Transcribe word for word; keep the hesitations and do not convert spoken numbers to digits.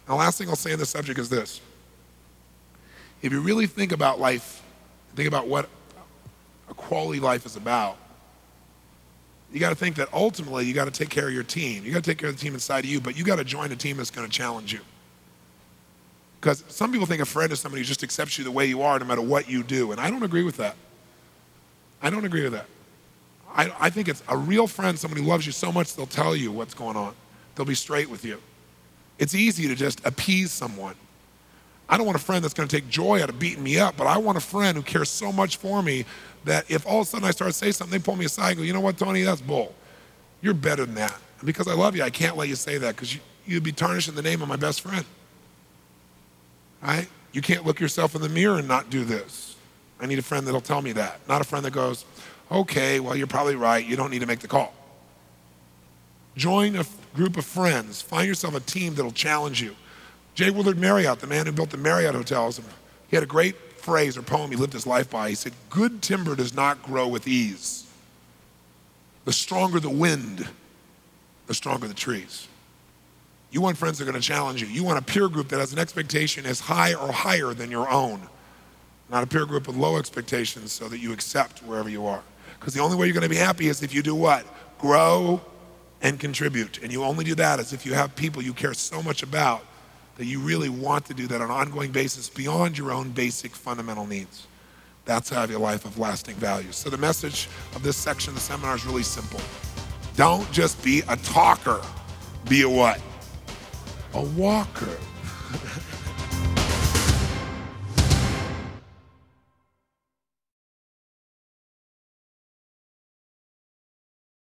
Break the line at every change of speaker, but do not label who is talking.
the last thing I'll say on this subject is this. If you really think about life, think about what a quality life is about, you got to think that ultimately you got to take care of your team. You got to take care of the team inside of you, but you got to join a team that's going to challenge you. Because some people think a friend is somebody who just accepts you the way you are no matter what you do, and I don't agree with that. I don't agree with that. I, I think it's a real friend, somebody who loves you so much they'll tell you what's going on. They'll be straight with you. It's easy to just appease someone. I don't want a friend that's going to take joy out of beating me up, but I want a friend who cares so much for me that if all of a sudden I start to say something, they pull me aside and go, you know what, Tony, that's bull. You're better than that. And because I love you, I can't let you say that because you, you'd be tarnishing the name of my best friend. Right? You can't look yourself in the mirror and not do this. I need a friend that'll tell me that, not a friend that goes, okay, well, you're probably right. You don't need to make the call. Join a f- group of friends. Find yourself a team that'll challenge you. J. Willard Marriott, the man who built the Marriott hotels, he had a great phrase or poem he lived his life by. He said, good timber does not grow with ease. The stronger the wind, the stronger the trees. You want friends that are going to challenge you. You want a peer group that has an expectation as high or higher than your own. Not a peer group with low expectations so that you accept wherever you are. Because the only way you're going to be happy is if you do what? Grow and contribute. And you only do that as if you have people you care so much about that you really want to do that on an ongoing basis beyond your own basic fundamental needs. That's how you have a life of lasting value. So the message of this section of the seminar is really simple. Don't just be a talker. Be a what? A walker.